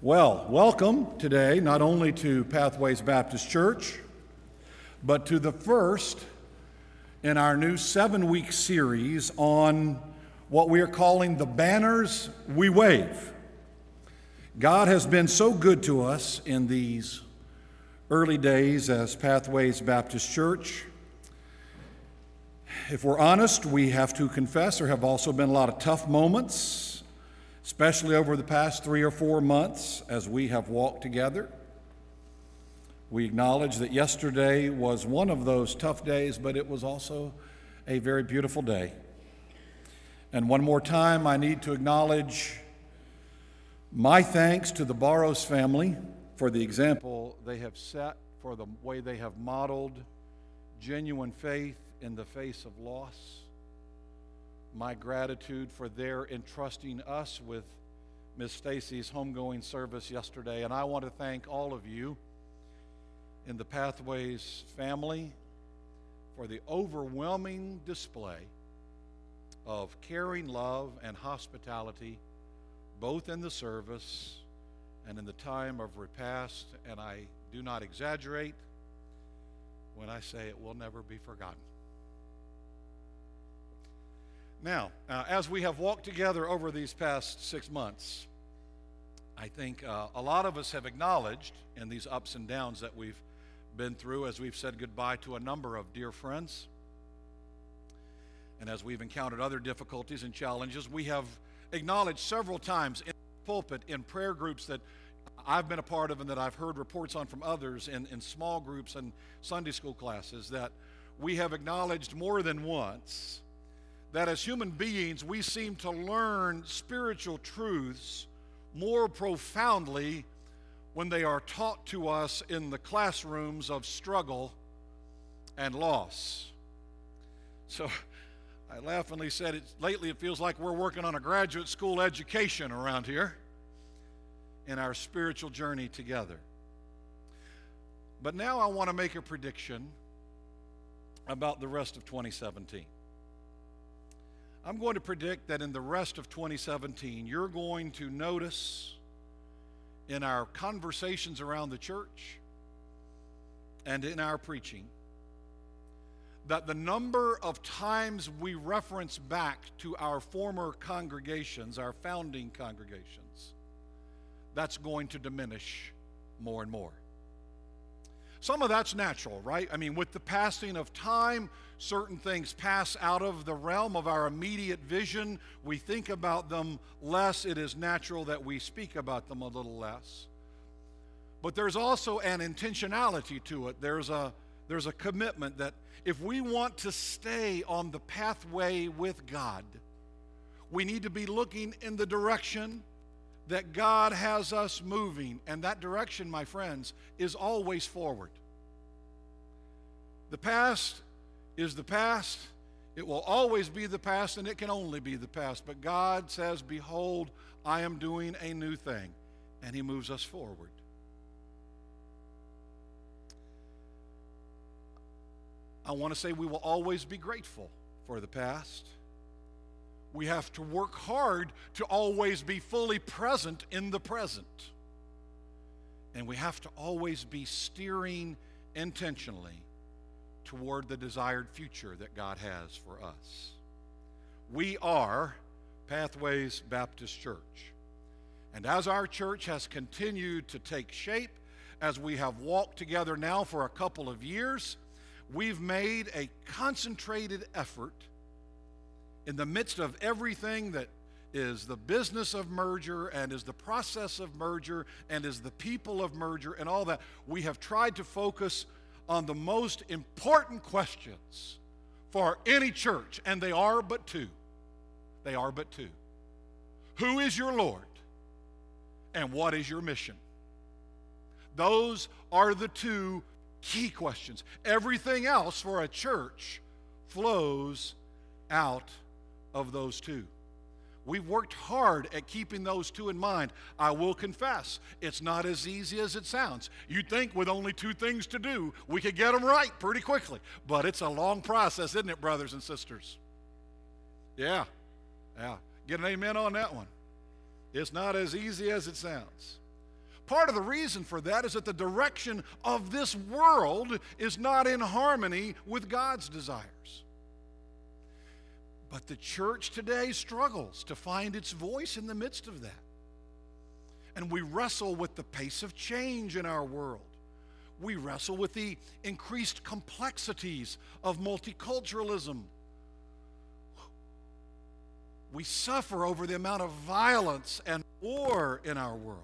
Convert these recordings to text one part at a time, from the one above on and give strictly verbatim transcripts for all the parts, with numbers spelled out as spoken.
Well, welcome today not only to Pathways Baptist Church, but to the first in our new seven-week series on what we are calling the banners we wave. God has been so good to us in these early days as Pathways Baptist Church. If we're honest, we have to confess there have also been a lot of tough moments, especially over the past three or four months as we have walked together. We acknowledge that yesterday was one of those tough days, but it was also a very beautiful day. And one more time, I need to acknowledge my thanks to the Barrows family for the example they have set, for the way they have modeled genuine faith in the face of loss. My gratitude for their entrusting us with Miss Stacy's homegoing service yesterday. And I want to thank all of you in the Pathways family for the overwhelming display of caring love and hospitality, both in the service and in the time of repast. And I do not exaggerate when I say it will never be forgotten. Now, uh, as we have walked together over these past six months, I think uh, a lot of us have acknowledged in these ups and downs that we've been through as we've said goodbye to a number of dear friends. And as we've encountered other difficulties and challenges, we have acknowledged several times in the pulpit, in prayer groups that I've been a part of and that I've heard reports on from others in, in small groups and Sunday school classes, that we have acknowledged more than once that as human beings, we seem to learn spiritual truths more profoundly when they are taught to us in the classrooms of struggle and loss. So I laughingly said, it, lately it feels like we're working on a graduate school education around here in our spiritual journey together. But now I want to make a prediction about the rest of twenty seventeen. I'm going to predict that in the rest of twenty seventeen, you're going to notice in our conversations around the church and in our preaching that the number of times we reference back to our former congregations, our founding congregations, that's going to diminish more and more. Some of that's natural, right? I mean, with the passing of time, certain things pass out of the realm of our immediate vision. We think about them less. It is natural that we speak about them a little less. But there's also an intentionality to it. There's a, there's a commitment that if we want to stay on the pathway with God, we need to be looking in the direction that God has us moving. And that direction, my friends, is always forward. The past is the past. It will always be the past, and it can only be the past. But God says, behold, I am doing a new thing. And He moves us forward. I want to say we will always be grateful for the past. We have to work hard to always be fully present in the present. And we have to always be steering intentionally toward the desired future that God has for us. We are Pathways Baptist Church. And as our church has continued to take shape, as we have walked together now for a couple of years, we've made a concentrated effort in the midst of everything that is the business of merger and is the process of merger and is the people of merger and all that. We have tried to focus on the most important questions for any church, and they are but two. They are but two. Who is your Lord, and what is your mission? Those are the two key questions. Everything else for a church flows out of those two. We've worked hard at keeping those two in mind. I will confess, it's not as easy as it sounds. You'd think with only two things to do, we could get them right pretty quickly. But it's a long process, isn't it, brothers and sisters? Yeah, yeah. Get an amen on that one. It's not as easy as it sounds. Part of the reason for that is that the direction of this world is not in harmony with God's desires. But the church today struggles to find its voice in the midst of that. And we wrestle with the pace of change in our world. We wrestle with the increased complexities of multiculturalism. We suffer over the amount of violence and war in our world.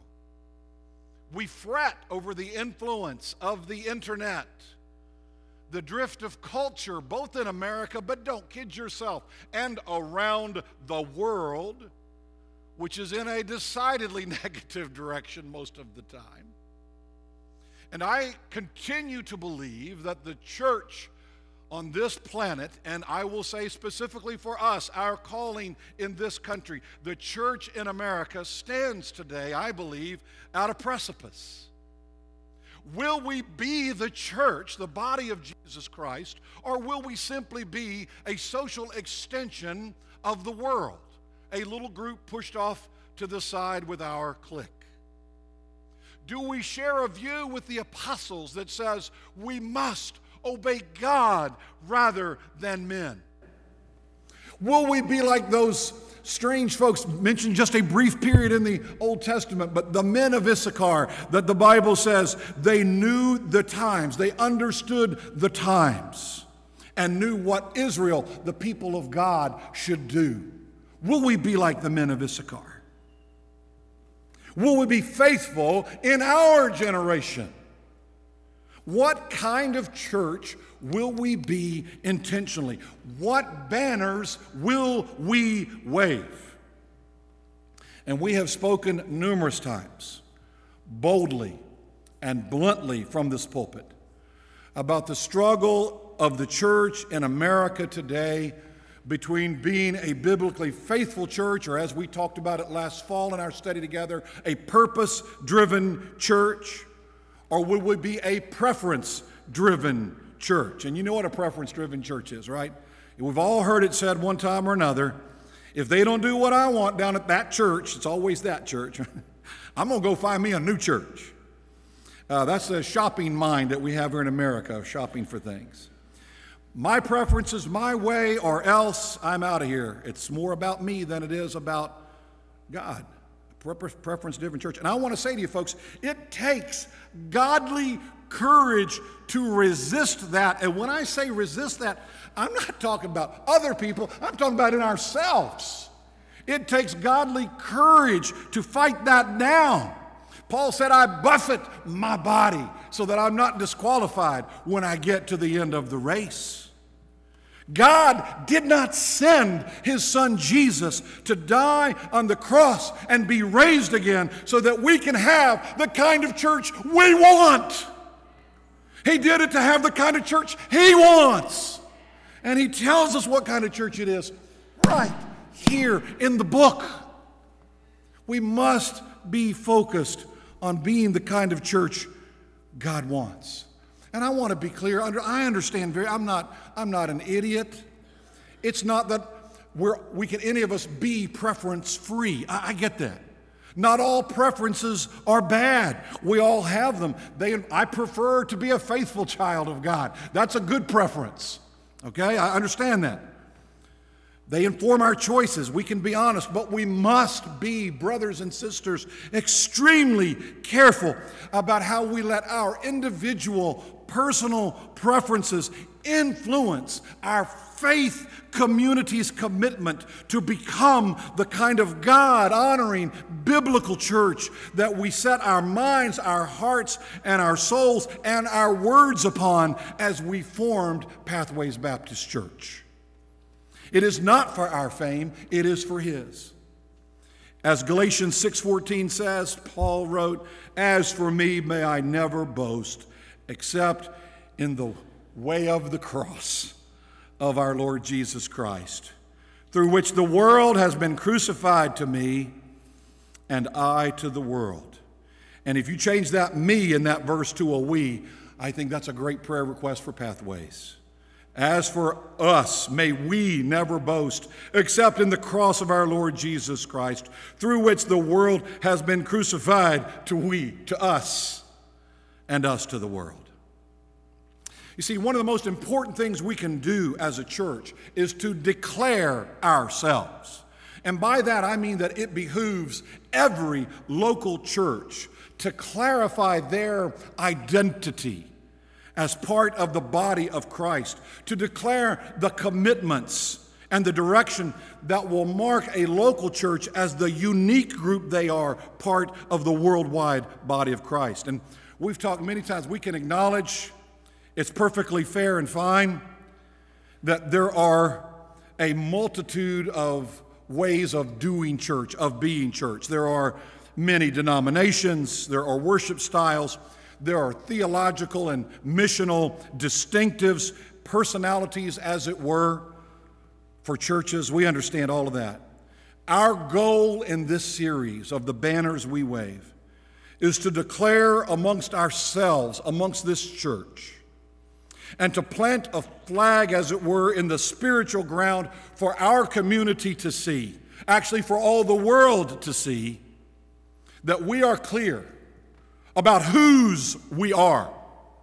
We fret over the influence of the internet, the drift of culture, both in America, but don't kid yourself, and around the world, which is in a decidedly negative direction most of the time. And I continue to believe that the church on this planet, and I will say specifically for us, our calling in this country, the church in America stands today, I believe, at a precipice. Will we be the church, the body of Jesus Christ, or will we simply be a social extension of the world, a little group pushed off to the side with our clique? Do we share a view with the apostles that says we must obey God rather than men? Will we be like those strange folks mentioned just a brief period in the Old Testament, but the men of Issachar that the Bible says they knew the times, they understood the times, and knew what Israel, the people of God, should do? Will we be like the men of Issachar? Will we be faithful in our generation? What kind of church will we be intentionally? What banners will we wave? And we have spoken numerous times, boldly and bluntly from this pulpit, about the struggle of the church in America today between being a biblically faithful church, or as we talked about it last fall in our study together, a purpose-driven church, or will we be a preference-driven church? And you know what a preference-driven church is, right? We've all heard it said one time or another, if they don't do what I want down at that church, it's always that church, I'm going to go find me a new church. Uh, that's the shopping mind that we have here in America, shopping for things. My preference is my way, or else I'm out of here. It's more about me than it is about God. Preference different church. And I want to say to you folks, it takes godly courage to resist that. And when I say resist that, I'm not talking about other people. I'm talking about in ourselves. It takes godly courage to fight that down. Paul said, I buffet my body so that I'm not disqualified when I get to the end of the race. God did not send his son Jesus to die on the cross and be raised again so that we can have the kind of church we want. He did it to have the kind of church he wants. And he tells us what kind of church it is right here in the book. We must be focused on being the kind of church God wants. And I want to be clear. I understand very. I'm not. I'm not an idiot. It's not that we're, we can any of us be preference free. I, I get that. Not all preferences are bad. We all have them. They. I prefer to be a faithful child of God. That's a good preference. Okay, I understand that. They inform our choices. We can be honest, but we must be, brothers and sisters, extremely careful about how we let our individual, personal preferences influence our faith community's commitment to become the kind of God-honoring, biblical church that we set our minds, our hearts, and our souls, and our words upon as we formed Pathways Baptist Church. It is not for our fame, it is for his. As Galatians six fourteen says, Paul wrote, "As for me, may I never boast except in the way of the cross of our Lord Jesus Christ, through which the world has been crucified to me and I to the world." And if you change that me in that verse to a we, I think that's a great prayer request for Pathways. As for us, may we never boast except in the cross of our Lord Jesus Christ, through which the world has been crucified to we, to us, and us to the world. You see, one of the most important things we can do as a church is to declare ourselves. And by that I mean that it behooves every local church to clarify their identity as part of the body of Christ, to declare the commitments and the direction that will mark a local church as the unique group they are, part of the worldwide body of Christ. And we've talked many times, we can acknowledge it's perfectly fair and fine that there are a multitude of ways of doing church, of being church. There are many denominations, there are worship styles, there are theological and missional distinctives, personalities, as it were, for churches. We understand all of that. Our goal in this series of the banners we wave is to declare amongst ourselves, amongst this church, and to plant a flag, as it were, in the spiritual ground for our community to see, actually for all the world to see, that we are clear about whose we are,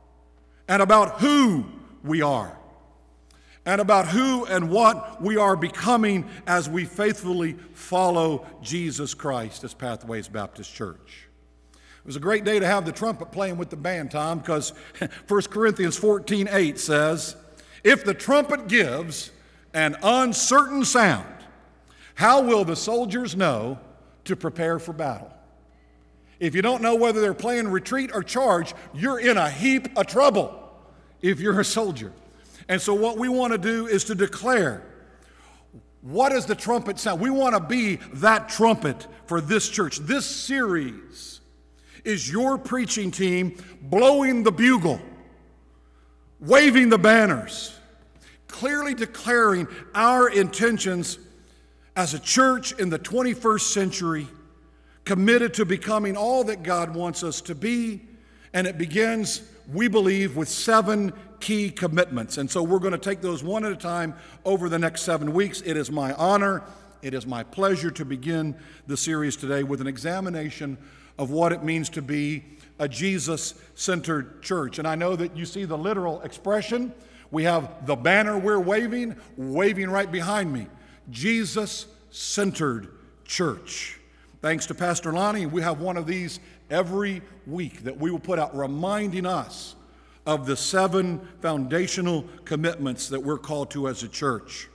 and about who we are, and about who and what we are becoming as we faithfully follow Jesus Christ as Pathways Baptist Church. It was a great day to have the trumpet playing with the band, Tom, because First Corinthians fourteen eight says, "If the trumpet gives an uncertain sound, how will the soldiers know to prepare for battle?" If you don't know whether they're playing retreat or charge, you're in a heap of trouble if you're a soldier. And so what we want to do is to declare, what does the trumpet sound? We want to be that trumpet for this church. This series is your preaching team blowing the bugle, waving the banners, clearly declaring our intentions as a church in the twenty-first century, committed to becoming all that God wants us to be. And it begins, we believe, with seven key commitments. And so we're going to take those one at a time over the next seven weeks. It is my honor, it is my pleasure to begin the series today with an examination of what it means to be a Jesus-centered church. And I know that you see the literal expression. We have the banner we're waving, waving right behind me. Jesus-centered church. Thanks to Pastor Lonnie, we have one of these every week that we will put out reminding us of the seven foundational commitments that we're called to as a church.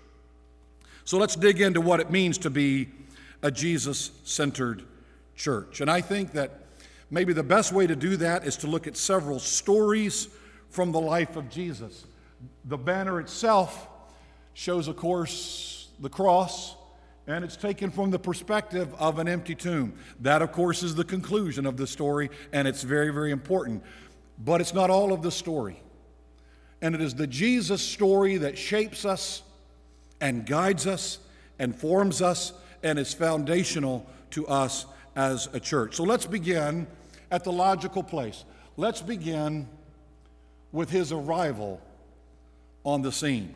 So let's dig into what it means to be a Jesus-centered church. And I think that maybe the best way to do that is to look at several stories from the life of Jesus. The banner itself shows, of course, the cross, and it's taken from the perspective of an empty tomb. That, of course, is the conclusion of the story, and it's very, very important. But it's not all of the story. And it is the Jesus story that shapes us and guides us and forms us and is foundational to us as a church. So let's begin at the logical place. Let's begin with his arrival on the scene.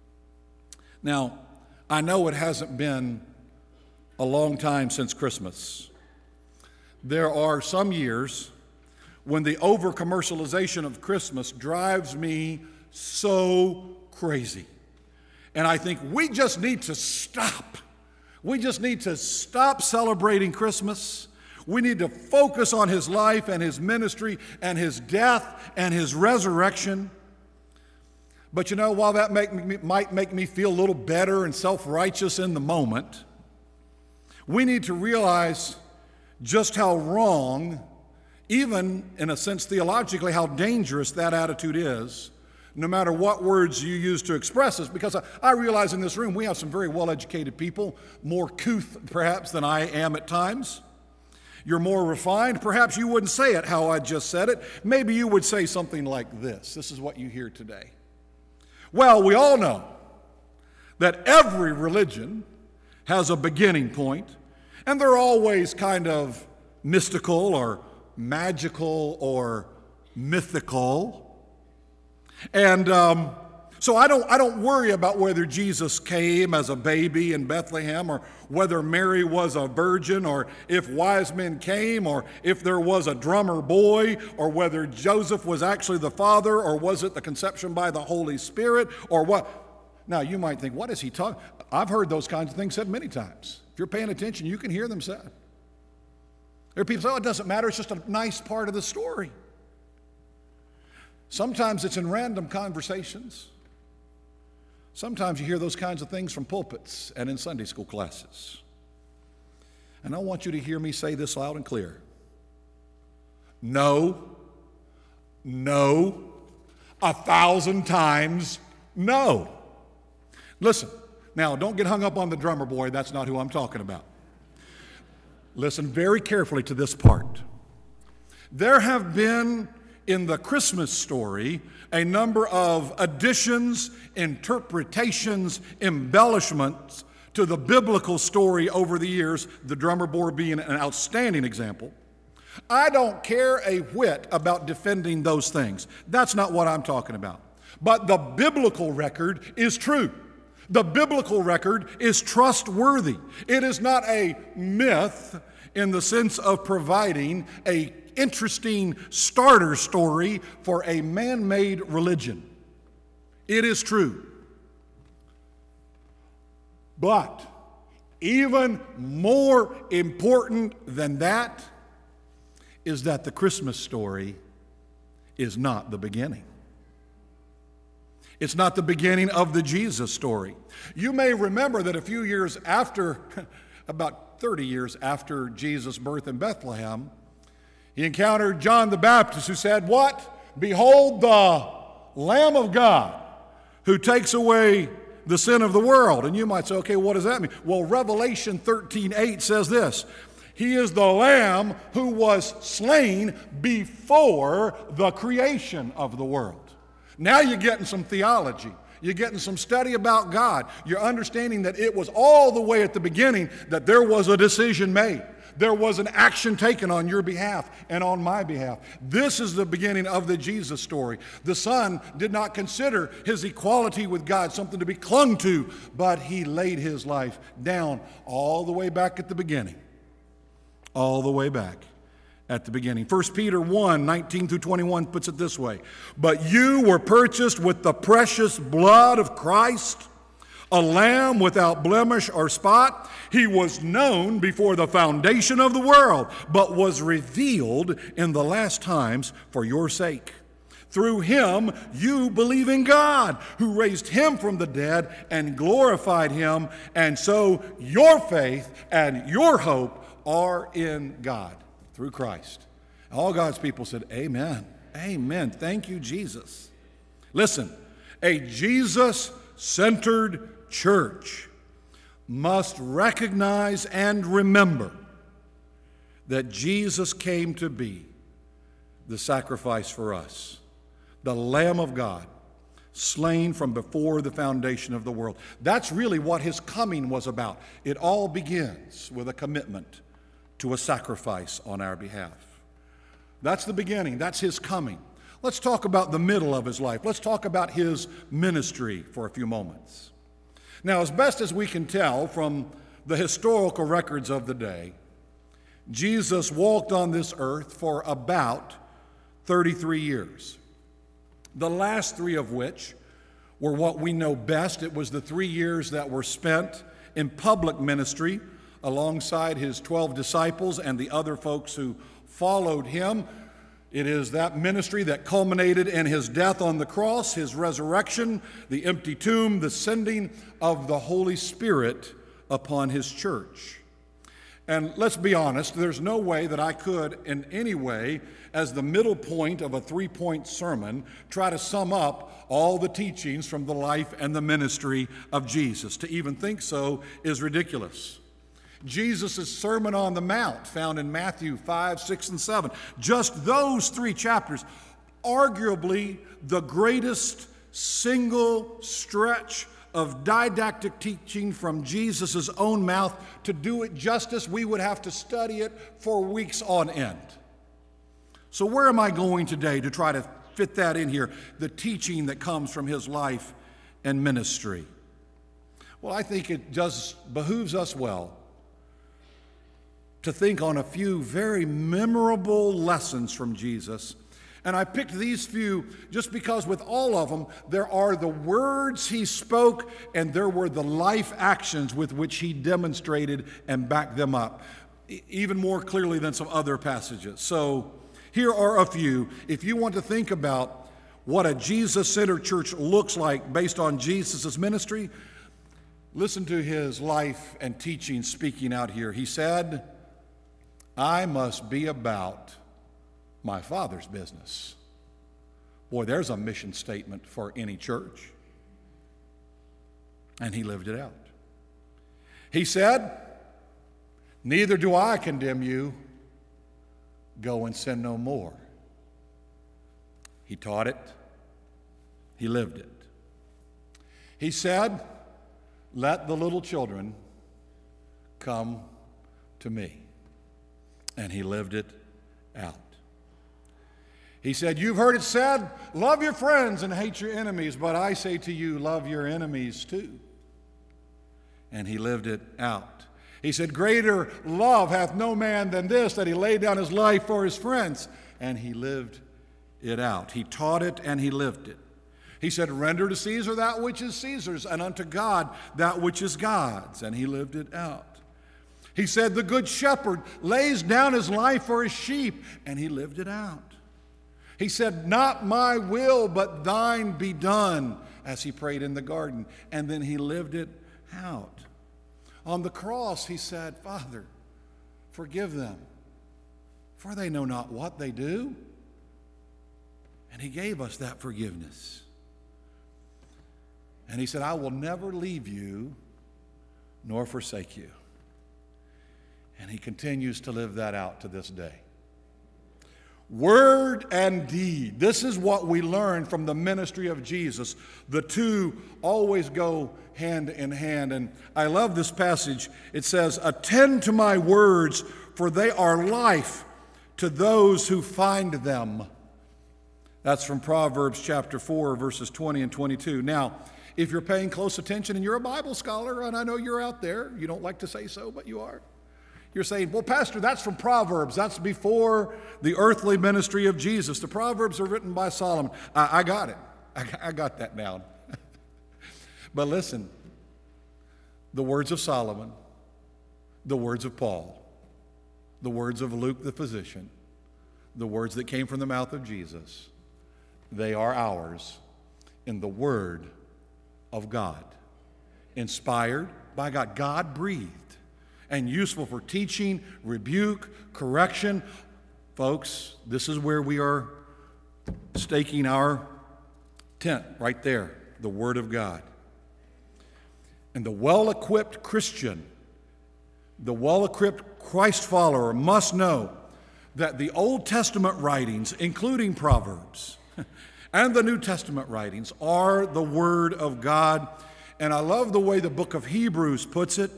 Now, I know it hasn't been a long time since Christmas. There are some years when the over-commercialization of Christmas drives me so crazy. And I think we just need to stop. We just need to stop celebrating Christmas. We need to focus on his life and his ministry and his death and his resurrection. But you know, while that make me, might make me feel a little better and self-righteous in the moment, we need to realize just how wrong, even in a sense theologically, how dangerous that attitude is, no matter what words you use to express this. Because I, I realize in this room we have some very well-educated people, more couth perhaps than I am at times. You're more refined. Perhaps you wouldn't say it how I just said it. Maybe you would say something like this. This is what you hear today. Well, we all know that every religion has a beginning point, and they're always kind of mystical or magical or mythical. And um, So I don't, I don't worry about whether Jesus came as a baby in Bethlehem, or whether Mary was a virgin, or if wise men came, or if there was a drummer boy, or whether Joseph was actually the father, or was it the conception by the Holy Spirit, or what. Now you might think, what is he talking? I've heard those kinds of things said many times. If you're paying attention, you can hear them said. There are people who say, oh, it doesn't matter, it's just a nice part of the story. Sometimes it's in random conversations. Sometimes you hear those kinds of things from pulpits and in Sunday school classes. And I want you to hear me say this loud and clear. No, no, a thousand times no. Listen, now don't get hung up on the drummer boy. That's not who I'm talking about. Listen very carefully to this part. There have been in the Christmas story a number of additions, interpretations, embellishments to the biblical story over the years, the drummer boy being an outstanding example. I don't care a whit about defending those things. That's not what I'm talking about. But the biblical record is true. The biblical record is trustworthy. It is not a myth in the sense of providing a interesting starter story for a man-made religion. It is true. But even more important than that is that the Christmas story is not the beginning. It's not the beginning of the Jesus story. You may remember that a few years after, about thirty years after Jesus' birth in Bethlehem, he encountered John the Baptist, who said, what? Behold the Lamb of God who takes away the sin of the world. And you might say, okay, what does that mean? Well, Revelation thirteen eight says this. He is the Lamb who was slain before the creation of the world. Now you're getting some theology. You're getting some study about God. You're understanding that it was all the way at the beginning that there was a decision made. There was an action taken on your behalf and on my behalf. This is the beginning of the Jesus story. The Son did not consider his equality with God something to be clung to, but he laid his life down all the way back at the beginning. All the way back at the beginning. First Peter one, nineteen through twenty-one puts it this way. But you were purchased with the precious blood of Christ, a lamb without blemish or spot. He was known before the foundation of the world, but was revealed in the last times for your sake. Through him, you believe in God, who raised him from the dead and glorified him, and so your faith and your hope are in God through Christ. All God's people said, amen. Amen. Thank you, Jesus. Listen, a Jesus-centered church must recognize and remember that Jesus came to be the sacrifice for us, the Lamb of God, slain from before the foundation of the world. That's really what his coming was about. It all begins with a commitment to a sacrifice on our behalf. That's the beginning. That's his coming. Let's talk about the middle of his life. Let's talk about his ministry for a few moments. Now, as best as we can tell from the historical records of the day, Jesus walked on this earth for about thirty-three years. The last three of which were what we know best. It was the three years that were spent in public ministry alongside his twelve disciples and the other folks who followed him. It is that ministry that culminated in his death on the cross, his resurrection, the empty tomb, the sending of the Holy Spirit upon his church. And let's be honest, there's no way that I could in any way, as the middle point of a three-point sermon, try to sum up all the teachings from the life and the ministry of Jesus. To even think so is ridiculous. Jesus' Sermon on the Mount, found in Matthew five, six, and seven. Just those three chapters, arguably the greatest single stretch of didactic teaching from Jesus' own mouth. To do it justice, we would have to study it for weeks on end. So where am I going today to try to fit that in here? The teaching that comes from his life and ministry. Well, I think it just behooves us well to think on a few very memorable lessons from Jesus. And I picked these few just because with all of them, there are the words he spoke and there were the life actions with which he demonstrated and backed them up, even more clearly than some other passages. So here are a few. If you want to think about what a Jesus-centered church looks like based on Jesus' ministry, listen to his life and teaching speaking out here. He said, I must be about my Father's business. Boy, there's a mission statement for any church. And he lived it out. He said, neither do I condemn you. Go and sin no more. He taught it. He lived it. He said, let the little children come to me. And he lived it out. He said, you've heard it said, love your friends and hate your enemies, but I say to you, love your enemies too. And he lived it out. He said, greater love hath no man than this, that he laid down his life for his friends. And he lived it out. He taught it and he lived it. He said, render to Caesar that which is Caesar's, and unto God that which is God's. And he lived it out. He said, the good shepherd lays down his life for his sheep, and he lived it out. He said, not my will, but thine be done, as he prayed in the garden. And then he lived it out. On the cross, he said, Father, forgive them, for they know not what they do. And he gave us that forgiveness. And he said, I will never leave you nor forsake you. And he continues to live that out to this day. Word and deed. This is what we learn from the ministry of Jesus. The two always go hand in hand. And I love this passage. It says, attend to my words, for they are life to those who find them. That's from Proverbs chapter four, verses twenty and twenty-two. Now, if you're paying close attention and you're a Bible scholar, and I know you're out there, you don't like to say so, but you are. You're saying, well, Pastor, that's from Proverbs. That's before the earthly ministry of Jesus. The Proverbs are written by Solomon. I, I got it. I, I got that down. But listen, the words of Solomon, the words of Paul, the words of Luke the physician, the words that came from the mouth of Jesus, they are ours in the Word of God, inspired by God, God-breathed, and useful for teaching, rebuke, correction. Folks, this is where we are staking our tent, right there, the Word of God. And the well-equipped Christian, the well-equipped Christ follower must know that the Old Testament writings, including Proverbs, and the New Testament writings, are the Word of God. And I love the way the book of Hebrews puts it.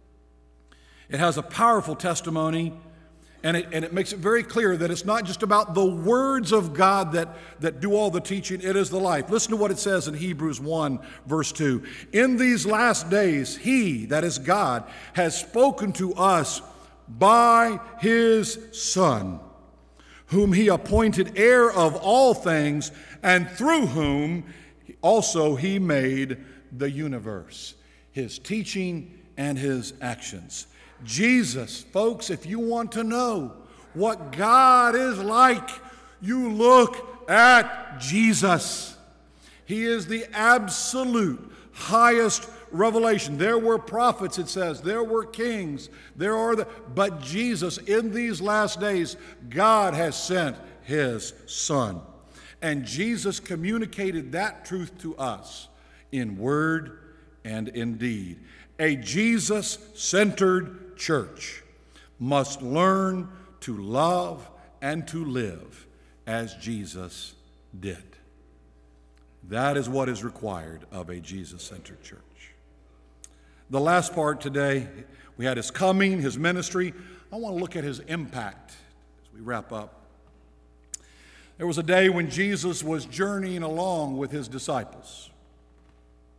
It has a powerful testimony, and it, and it makes it very clear that it's not just about the words of God that, that do all the teaching, it is the life. Listen to what it says in Hebrews one, verse two. In these last days, He, that is God, has spoken to us by His Son, whom He appointed heir of all things, and through whom also He made the universe. His teaching and His actions. Jesus, folks, if you want to know what God is like, you look at Jesus. He is the absolute highest revelation. There were prophets, it says. There were kings. There are the, but Jesus, in these last days, God has sent His Son. And Jesus communicated that truth to us in word and in deed. A Jesus-centered church must learn to love and to live as Jesus did. That is what is required of a Jesus-centered church. The last part today, we had His coming, His ministry. I want to look at His impact as we wrap up. There was a day when Jesus was journeying along with His disciples.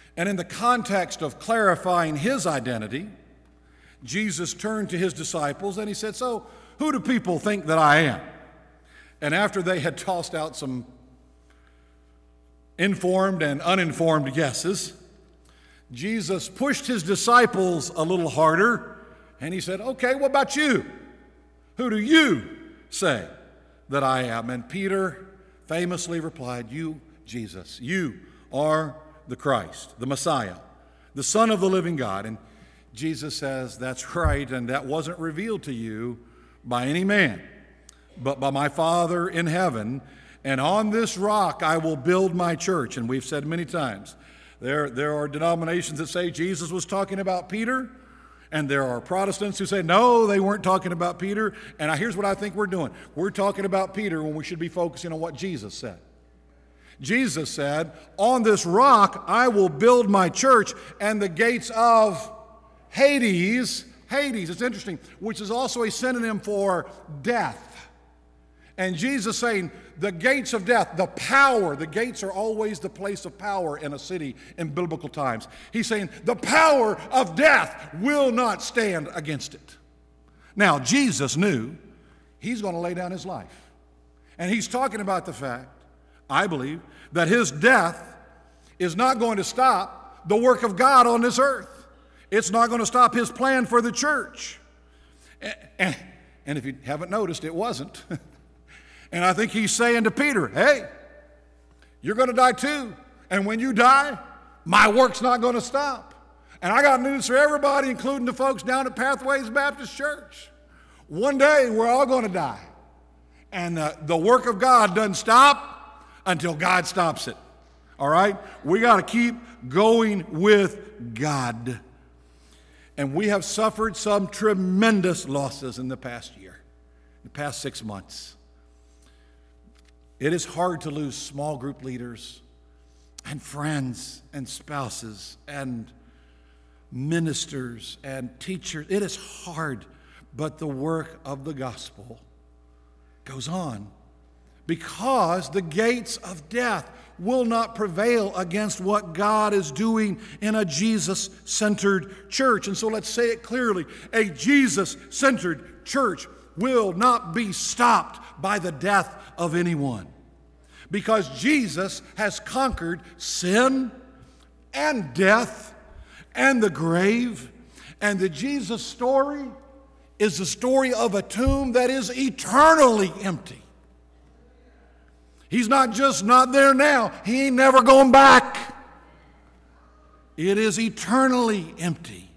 And in the context of clarifying his identity, Jesus turned to his disciples and he said, "So, who do people think that I am?" And after they had tossed out some informed and uninformed guesses, Jesus pushed his disciples a little harder and he said, "Okay, what about you? Who do you say that I am?" And Peter famously replied, "You, Jesus, you are the Christ, the Messiah, the Son of the living God." And Jesus says, "That's right, and that wasn't revealed to you by any man, but by my Father in heaven. And on this rock I will build my church." And we've said many times, there, there are denominations that say Jesus was talking about Peter, and there are Protestants who say, no, they weren't talking about Peter. And here's what I think we're doing. We're talking about Peter when we should be focusing on what Jesus said. Jesus said, "On this rock I will build my church, and the gates of Hades," Hades, it's interesting, which is also a synonym for death. And Jesus saying, the gates of death, the power, the gates are always the place of power in a city in biblical times. He's saying, the power of death will not stand against it. Now, Jesus knew he's going to lay down his life. And he's talking about the fact, I believe, that his death is not going to stop the work of God on this earth. It's not going to stop his plan for the church. And, and, and if you haven't noticed, it wasn't. And I think he's saying to Peter, hey, you're going to die too. And when you die, my work's not going to stop. And I got news for everybody, including the folks down at Pathways Baptist Church. One day, we're all going to die. And uh, the work of God doesn't stop until God stops it. All right? We got to keep going with God. And we have suffered some tremendous losses in the past year, the past six months. It is hard to lose small group leaders and friends and spouses and ministers and teachers. It is hard, but the work of the gospel goes on because the gates of death will not prevail against what God is doing in a Jesus-centered church. And so let's say it clearly. A Jesus-centered church will not be stopped by the death of anyone, because Jesus has conquered sin and death and the grave. And the Jesus story is the story of a tomb that is eternally empty. He's not just not there now, he ain't never going back. It is eternally empty.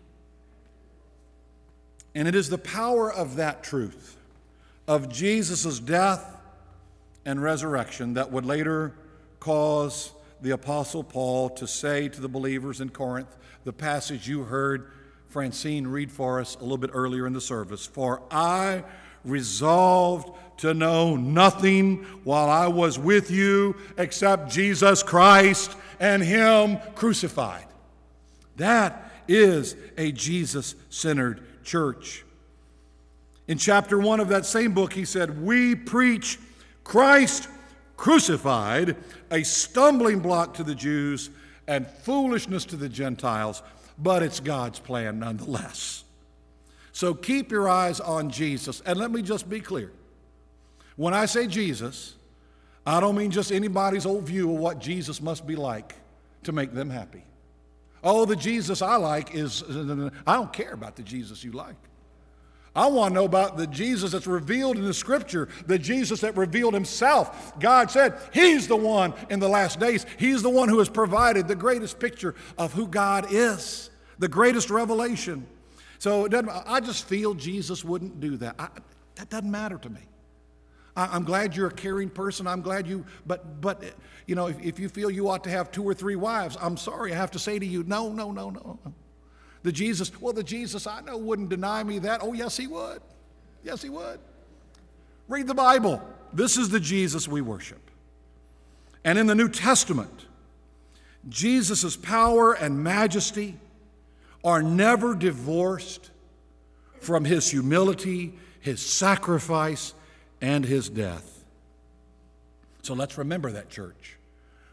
And it is the power of that truth, of Jesus' death and resurrection, that would later cause the Apostle Paul to say to the believers in Corinth, the passage you heard Francine read for us a little bit earlier in the service, "For I resolved to know nothing while I was with you except Jesus Christ and Him crucified." That is a Jesus-centered church. In chapter one of that same book, he said, "We preach Christ crucified, a stumbling block to the Jews and foolishness to the Gentiles, but it's God's plan nonetheless." So keep your eyes on Jesus. And let me just be clear. When I say Jesus, I don't mean just anybody's old view of what Jesus must be like to make them happy. Oh, the Jesus I like is, I don't care about the Jesus you like. I want to know about the Jesus that's revealed in the Scripture, the Jesus that revealed Himself. God said He's the one in the last days. He's the one who has provided the greatest picture of who God is, the greatest revelation. So it doesn't, I just feel Jesus wouldn't do that. I, that doesn't matter to me. I, I'm glad you're a caring person. I'm glad you, but, but you know, if, if you feel you ought to have two or three wives, I'm sorry, I have to say to you, no, no, no, no, no. The Jesus, well, the Jesus I know wouldn't deny me that. Oh, yes, He would. Yes, He would. Read the Bible. This is the Jesus we worship. And in the New Testament, Jesus' power and majesty are never divorced from His humility, His sacrifice, and His death. So let's remember that, church.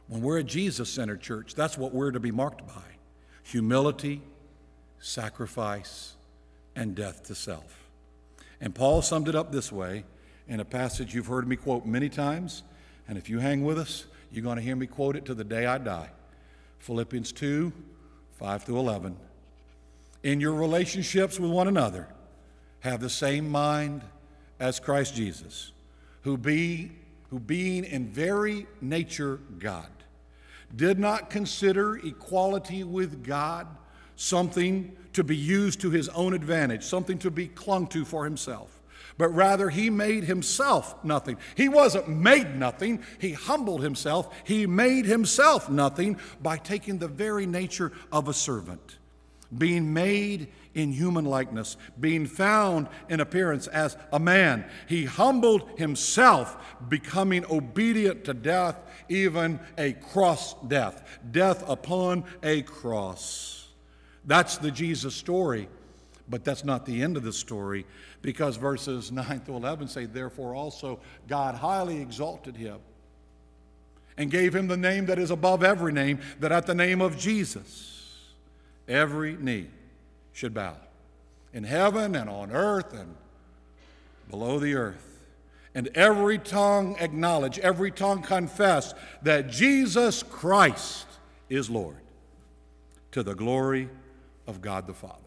When we're a Jesus-centered church, that's what we're to be marked by: humility, sacrifice, and death to self. And Paul summed it up this way in a passage you've heard me quote many times, and if you hang with us, you're going to hear me quote it to the day I die. Philippians two, five through eleven. In your relationships with one another, have the same mind as Christ Jesus, who be who being in very nature God, did not consider equality with God something to be used to his own advantage, something to be clung to for himself, but rather he made himself nothing. He wasn't made nothing. He humbled himself. He made himself nothing by taking the very nature of a servant, being made in human likeness, being found in appearance as a man. He humbled himself, becoming obedient to death, even a cross death, death upon a cross. That's the Jesus story, but that's not the end of the story, because verses nine through eleven say, therefore also God highly exalted him and gave him the name that is above every name, that at the name of Jesus every knee should bow, in heaven and on earth and below the earth, and every tongue acknowledge, every tongue confess that Jesus Christ is Lord, to the glory of God the Father.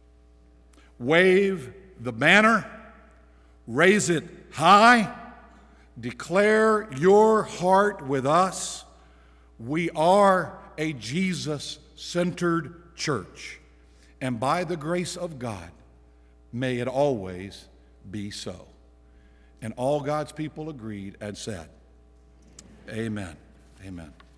Wave the banner, raise it high, declare your heart with us. We are a Jesus-centered church, and by the grace of God, may it always be so. And all God's people agreed and said, amen. Amen.